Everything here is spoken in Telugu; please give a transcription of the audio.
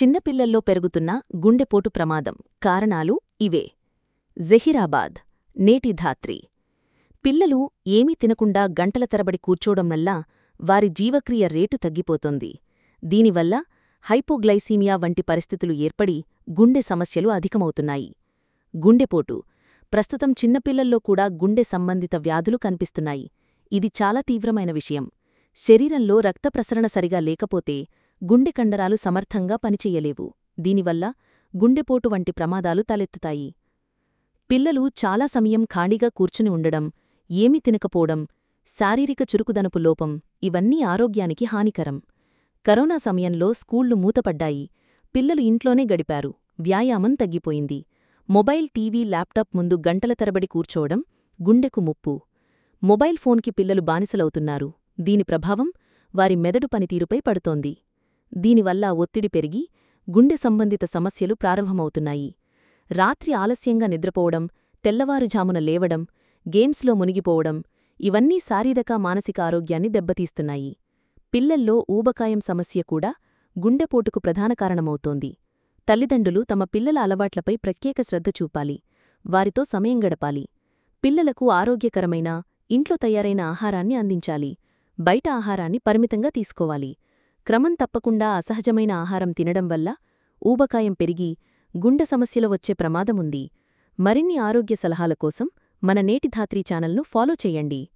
చిన్నపిల్లల్లో పెరుగుతున్న గుండెపోటు ప్రమాదం కారణాలు ఇవే. జహీరాబాద్ నేటి ధాత్రి. పిల్లలు ఏమీ తినకుండా గంటల తరబడి కూర్చోవడం వల్ల వారి జీవక్రియ రేటు తగ్గిపోతోంది. దీనివల్ల హైపోగ్లైసీమియా వంటి పరిస్థితులు ఏర్పడి గుండె సమస్యలు అధికమవుతున్నాయి. గుండెపోటు ప్రస్తుతం చిన్నపిల్లల్లో కూడా గుండె సంబంధిత వ్యాధులు కనిపిస్తున్నాయి. ఇది చాలా తీవ్రమైన విషయం. శరీరంలో రక్త ప్రసరణ సరిగా లేకపోతే గుండె కండరాలు సమర్థంగా పనిచెయ్యలేవు. దీనివల్ల గుండెపోటు వంటి ప్రమాదాలు తలెత్తుతాయి. పిల్లలు చాలా సమయం ఖాళీగా కూర్చుని ఉండడం, ఏమీ తినకపోవడం, శారీరక చురుకుదనపు లోపం ఇవన్నీ ఆరోగ్యానికి హానికరం. కరోనా సమయంలో స్కూళ్లు మూతపడ్డాయి. పిల్లలు ఇంట్లోనే గడిపారు. వ్యాయామం తగ్గిపోయింది. మొబైల్, టీవీ, ల్యాప్టాప్ ముందు గంటల తరబడి కూర్చోవడం గుండెకు ముప్పు. మొబైల్ ఫోన్కి పిల్లలు బానిసలవుతున్నారు. దీని ప్రభావం వారి మెదడు పనితీరుపై పడుతోంది. దీనివల్ల ఒత్తిడి పెరిగి గుండె సంబంధిత సమస్యలు ప్రారంభమవుతున్నాయి. రాత్రి ఆలస్యంగా నిద్రపోవడం, తెల్లవారుజామున లేవడం, గేమ్స్లో మునిగిపోవడం ఇవన్నీ శారీరక, మానసిక ఆరోగ్యాన్ని దెబ్బతీస్తున్నాయి. పిల్లల్లో ఊబకాయం సమస్య కూడా గుండెపోటుకు ప్రధాన కారణమవుతోంది. తల్లిదండ్రులు తమ పిల్లల అలవాట్లపై ప్రత్యేక శ్రద్ధ చూపాలి. వారితో సమయం గడపాలి. పిల్లలకు ఆరోగ్యకరమైన, ఇంట్లో తయారైన ఆహారాన్ని అందించాలి. బయట ఆహారాన్ని పరిమితంగా తీసుకోవాలి. క్రమం తప్పకుండా అసహజమైన ఆహారం తినడం వల్ల ఊబకాయం పెరిగి గుండె సమస్యలు వచ్చే ప్రమాదముంది. మరిన్ని ఆరోగ్య సలహాల కోసం మన నేటి ధాత్రి ఛానల్ను ఫాలో చేయండి.